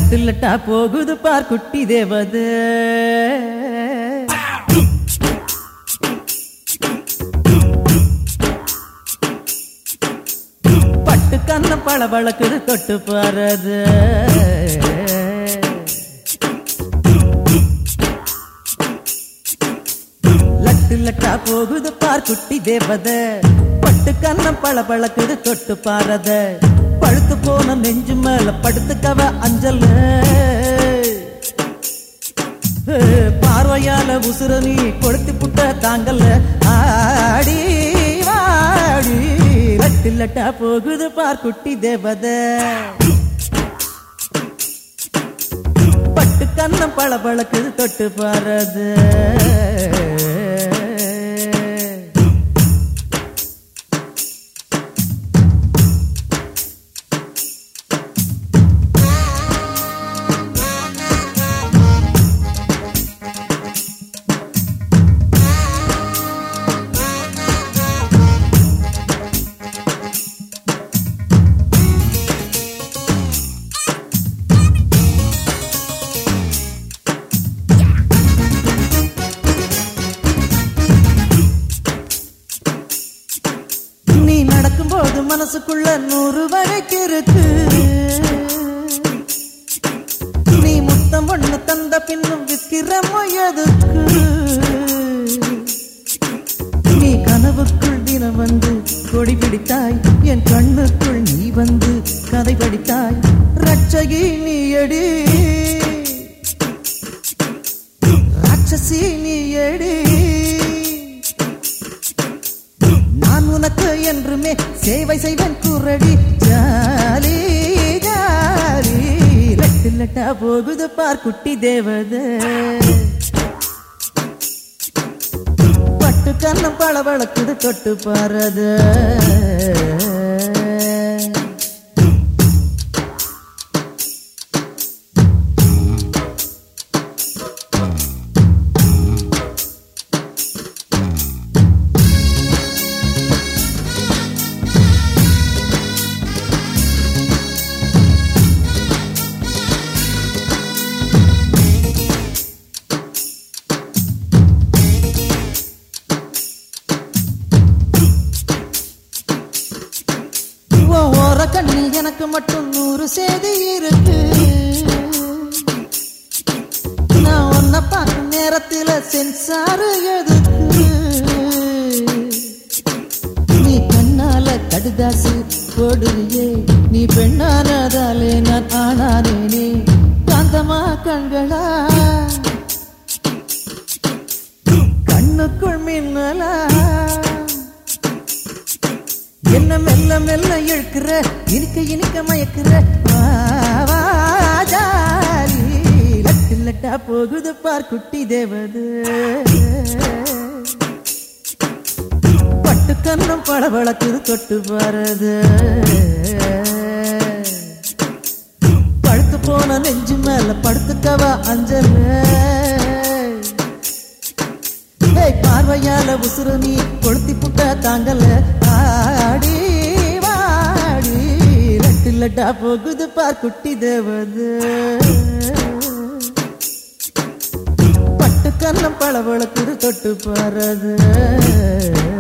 லட்டு லட்டா போகுது பார் குட்டி தேவதை. பட்டு கண்ணம் பளபளக்குது தொட்டு பாரது. லட்டு லட்டா போகுது பார் குட்டி தேவதை. பட்டு கண்ணம் பளபளக்குது தொட்டு பாரத. பழுத்து போன நெஞ்சு மேல படுத்துக்கவ அஞ்சல். பார்வையால உசுர நீ கொளுத்தி புட்ட தாங்கல்ல. ஆடி வாடி லட்டு லட்டா போகுது பார் குட்டி தேவதை. பட்டு கண்ணம் பளபளக்குது தொட்டு பாரது. நடக்கும்போது மனசுக்குள்ள 100 வகைக்கு இருக்கு. நீ முத்தம் ஒண்ணு தந்த பின்னும் விற்கிறமோ எதுக்கு? நீ கனவுக்குள் தினம் வந்து கொடி பிடித்தாய். என் கண்ணுக்குள் நீ வந்து கதை படித்தாய். ரட்சகி நீ எடி ராட்சசி நீ எடி. நான் உனக்கு என்றுமே சேவை செய்வேன் குரடி. ஜாலி ஜாலி லட்டு லட்டா போகுது பார் குட்டி தேவதை. பட்டு கண்ணம் பளபளக்குது தொட்டு பாரது. கண்ணில் எனக்கு மட்டும் 100 செய்தி இருக்கு. நான் உன்னை பார்க்கும் நேரத்தில் சென்சாரு எதுக்கு? நீ கண்ணால கடுதாசு போடுறியே. நீ பெண்ணானதாலே நான் ஆனானேனே. காந்தமா கண்களா கண்ணுக்குள் மின்னலா. என்ன மெல்ல மெல்ல இழுக்கிற இனிக்க இனிக்க மயக்கிற. ஜாலி லட்டு லட்டா போகுது பார் குட்டி தேவதை. பட்டு கண்ணம் பளபளக்குது தொட்டு பாரது. பழுத்து போன நெஞ்சு மேல படுத்துக்கவா அஞ்சல். பார்வையால உசுர நீ கொளுத்தி புட்ட தாங்கல. ஆடி வாடி லட்டு லட்டா போகுது பார் குட்டி தேவதை. பட்டு கண்ணம் பளபளக்குது தொட்டு பாரது.